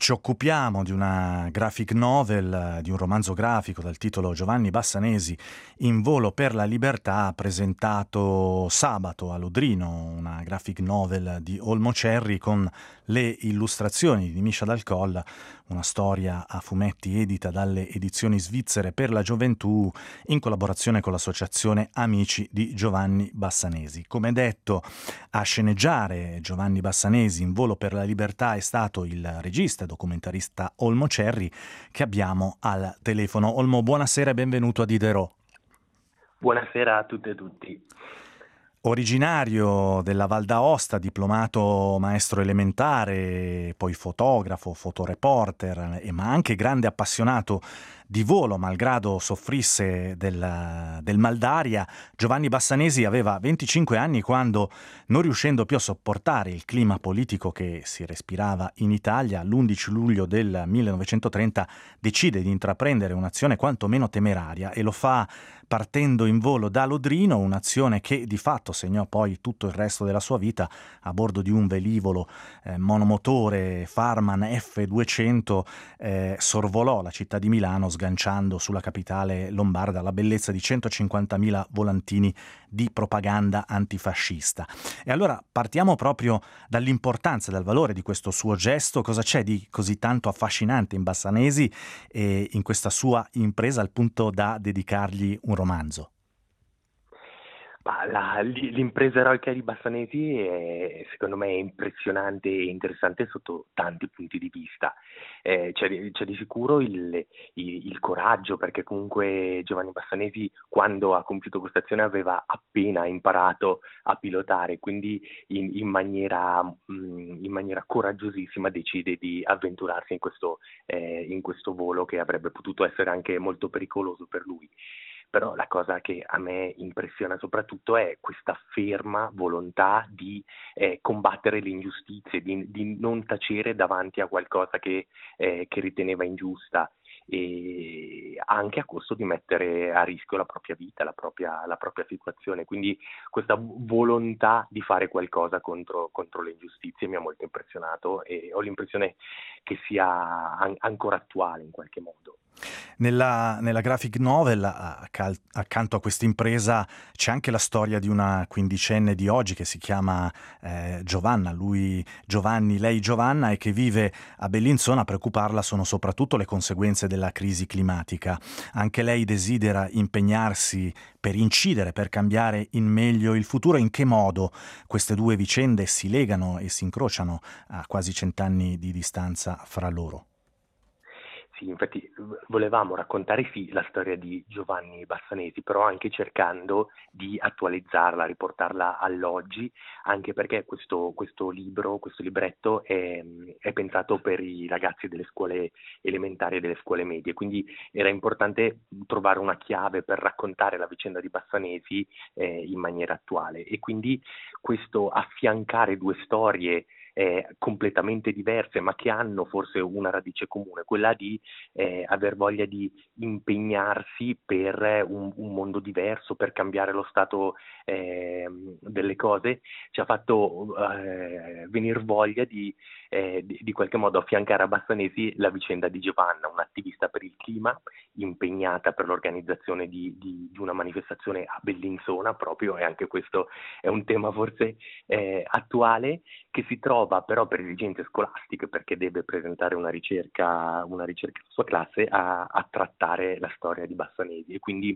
Ci occupiamo di una graphic novel, di un romanzo grafico dal titolo Giovanni Bassanesi in volo per la libertà, presentato sabato a Lodrino, una graphic novel di Olmo Cerri con le illustrazioni di Misha Dal Colla, una storia a fumetti edita dalle edizioni svizzere per la gioventù in collaborazione con l'associazione Amici di Giovanni Bassanesi. Come detto, a sceneggiare Giovanni Bassanesi in volo per la libertà è stato il regista e documentarista Olmo Cerri, che abbiamo al telefono. Olmo, buonasera e benvenuto a Diderot. Buonasera a tutte e tutti. Originario della Val d'Aosta, diplomato maestro elementare, poi fotografo, fotoreporter, ma anche grande appassionato di volo, malgrado soffrisse del mal d'aria, Giovanni Bassanesi aveva 25 anni quando, non riuscendo più a sopportare il clima politico che si respirava in Italia, l'11 luglio del 1930 decide di intraprendere un'azione quantomeno temeraria e lo fa partendo in volo da Lodrino, un'azione che di fatto segnò poi tutto il resto della sua vita a bordo di un velivolo monomotore Farman F200, sorvolò la città di Milano sganciando sulla capitale lombarda la bellezza di 150.000 volantini di propaganda antifascista. E allora partiamo proprio dall'importanza e dal valore di questo suo gesto. Cosa c'è di così tanto affascinante in Bassanesi e in questa sua impresa al punto da dedicargli un romanzo? Ma l'impresa eroica di Bassanesi è, secondo me, è impressionante e interessante sotto tanti punti di vista. C'è di sicuro il coraggio, perché comunque Giovanni Bassanesi, quando ha compiuto questa azione, aveva appena imparato a pilotare, quindi in maniera coraggiosissima decide di avventurarsi in questo volo che avrebbe potuto essere anche molto pericoloso per lui. Però la cosa che a me impressiona soprattutto è questa ferma volontà di combattere le ingiustizie, di non tacere davanti a qualcosa che riteneva ingiusta, e anche a costo di mettere a rischio la propria vita, la propria situazione. Quindi questa volontà di fare qualcosa contro le ingiustizie mi ha molto impressionato e ho l'impressione che sia ancora attuale in qualche modo. Nella graphic novel, accanto a questa impresa, c'è anche la storia di una quindicenne di oggi che si chiama Giovanna, lui Giovanni, lei Giovanna, e che vive a Bellinzona. A preoccuparla sono soprattutto le conseguenze della crisi climatica. Anche lei desidera impegnarsi per incidere, per cambiare in meglio il futuro. In che modo queste due vicende si legano e si incrociano a quasi 100 anni di distanza fra loro? Sì, infatti volevamo raccontare sì la storia di Giovanni Bassanesi, però anche cercando di attualizzarla, riportarla all'oggi, anche perché questo libro, questo libretto è pensato per i ragazzi delle scuole elementari e delle scuole medie, quindi era importante trovare una chiave per raccontare la vicenda di Bassanesi in maniera attuale, e quindi questo affiancare due storie completamente diverse, ma che hanno forse una radice comune, quella di aver voglia di impegnarsi per un mondo diverso, per cambiare lo stato delle cose, ci ha fatto venir voglia di qualche modo affiancare a Bassanesi la vicenda di Giovanna, un'attivista per il clima, impegnata per l'organizzazione di una manifestazione a Bellinzona proprio, e anche questo è un tema forse attuale, che si trova però per esigenze scolastiche, perché deve presentare una ricerca alla sua classe, a trattare la storia di Bassanesi, e quindi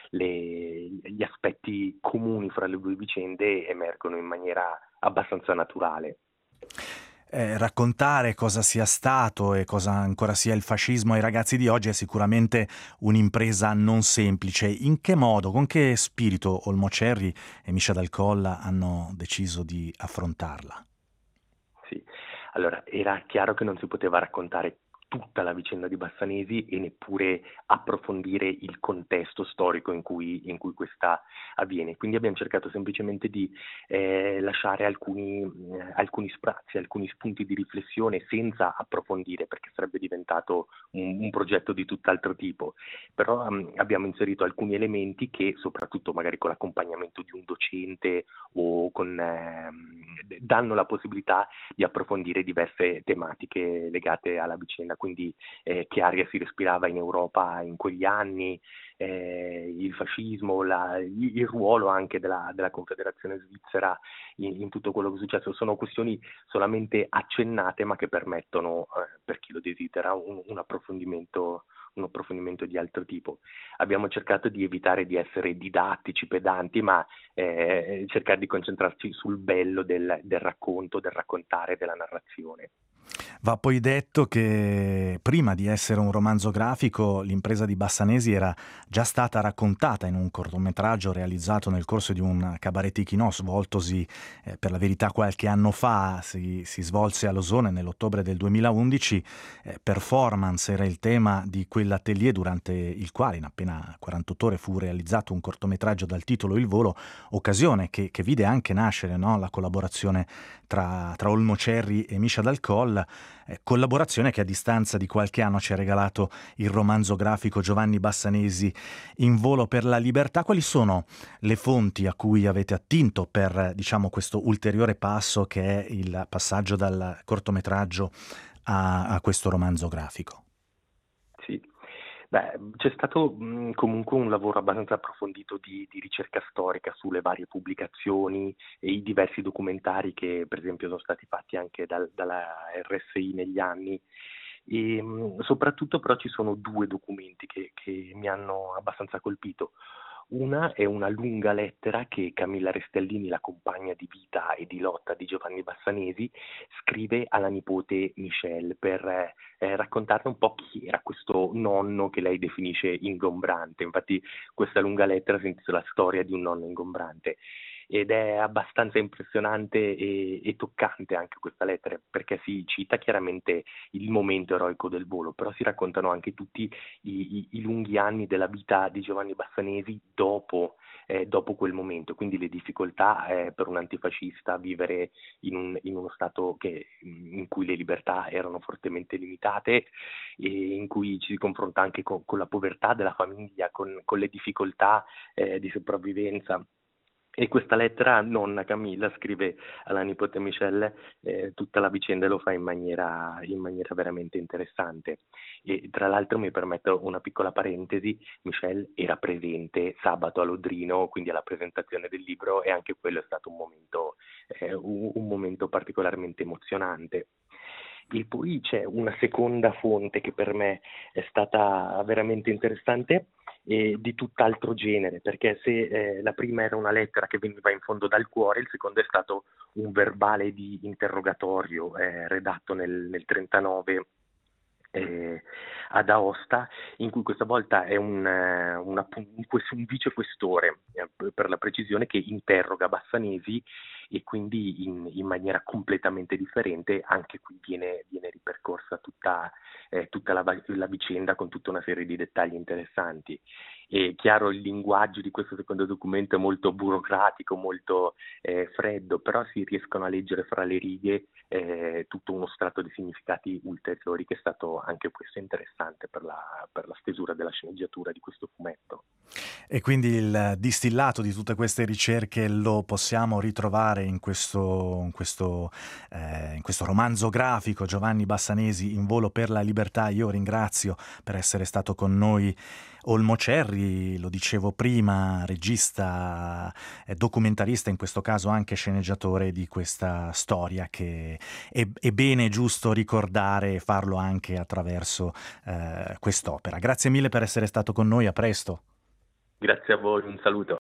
gli aspetti comuni fra le due vicende emergono in maniera abbastanza naturale. Raccontare cosa sia stato e cosa ancora sia il fascismo ai ragazzi di oggi è sicuramente un'impresa non semplice. In che modo, con che spirito Olmo Cerri e Misha Dal Colla hanno deciso di affrontarla? Sì, allora era chiaro che non si poteva raccontare tutta la vicenda di Bassanesi e neppure approfondire il contesto storico in cui questa avviene. Quindi abbiamo cercato semplicemente di lasciare alcuni sprazzi, alcuni spunti di riflessione senza approfondire, perché sarebbe diventato un progetto di tutt'altro tipo. Però abbiamo inserito alcuni elementi che, soprattutto magari con l'accompagnamento di un docente o danno la possibilità di approfondire diverse tematiche legate alla vicenda, quindi che aria si respirava in Europa in quegli anni, il fascismo, il ruolo anche della Confederazione Svizzera in tutto quello che è successo. Sono questioni solamente accennate, ma che permettono, per chi lo desidera, un approfondimento di altro tipo. Abbiamo cercato di evitare di essere didattici, pedanti, ma cercare di concentrarci sul bello del racconto, del raccontare, della narrazione. Va poi detto che prima di essere un romanzo grafico, l'impresa di Bassanesi era già stata raccontata in un cortometraggio realizzato nel corso di un cabaret Tichinò, svoltosi per la verità qualche anno fa, si svolse a Losone nell'ottobre del 2011. Performance era il tema di quell'atelier durante il quale in appena 48 ore fu realizzato un cortometraggio dal titolo Il volo, occasione che vide anche nascere, no, la collaborazione tra Olmo Cerri e Misha Dal Coll, collaborazione che a distanza di qualche anno ci ha regalato il romanzo grafico Giovanni Bassanesi In volo per la libertà. Quali sono le fonti a cui avete attinto per, diciamo, questo ulteriore passo che è il passaggio dal cortometraggio a questo romanzo grafico? Sì. Beh, c'è stato comunque un lavoro abbastanza approfondito di ricerca storica sulle varie pubblicazioni e i diversi documentari che per esempio sono stati fatti anche dalla RSI negli anni. E soprattutto però ci sono due documenti che mi hanno abbastanza colpito. Una è una lunga lettera che Camilla Restellini, la compagna di vita e di lotta di Giovanni Bassanesi, scrive alla nipote Michelle per raccontarle un po' chi era questo nonno che lei definisce ingombrante. Infatti questa lunga lettera si intitola Storia di un nonno ingombrante. Ed è abbastanza impressionante e toccante anche questa lettera, perché si cita chiaramente il momento eroico del volo, però si raccontano anche tutti i lunghi anni della vita di Giovanni Bassanesi dopo quel momento, quindi le difficoltà per un antifascista vivere in uno stato in cui le libertà erano fortemente limitate e in cui ci si confronta anche con la povertà della famiglia, con le difficoltà di sopravvivenza. E questa lettera nonna Camilla scrive alla nipote Michelle tutta la vicenda e lo fa in maniera veramente interessante. E tra l'altro mi permetto una piccola parentesi, Michelle era presente sabato a Lodrino, quindi alla presentazione del libro, e anche quello è stato un momento particolarmente emozionante. E poi c'è una seconda fonte che per me è stata veramente interessante e di tutt'altro genere, perché se la prima era una lettera che veniva in fondo dal cuore, il secondo è stato un verbale di interrogatorio redatto nel 1939 ad Aosta, in cui questa volta è un vicequestore, per la precisione, che interroga Bassanesi e quindi in maniera completamente differente. Anche qui viene ripercorsa tutta la vicenda con tutta una serie di dettagli interessanti. E chiaro, il linguaggio di questo secondo documento è molto burocratico, molto freddo, però si riescono a leggere fra le righe tutto uno strato di significati ulteriori, che è stato anche questo interessante per la stesura della sceneggiatura di questo fumetto. E quindi il distillato di tutte queste ricerche lo possiamo ritrovare in questo romanzo grafico Giovanni Bassanesi In volo per la libertà. Io ringrazio per essere stato con noi Olmo Cerri, lo dicevo prima, regista, documentarista, in questo caso anche sceneggiatore di questa storia che è bene e giusto ricordare e farlo anche attraverso quest'opera. Grazie mille per essere stato con noi, a presto. Grazie a voi, un saluto.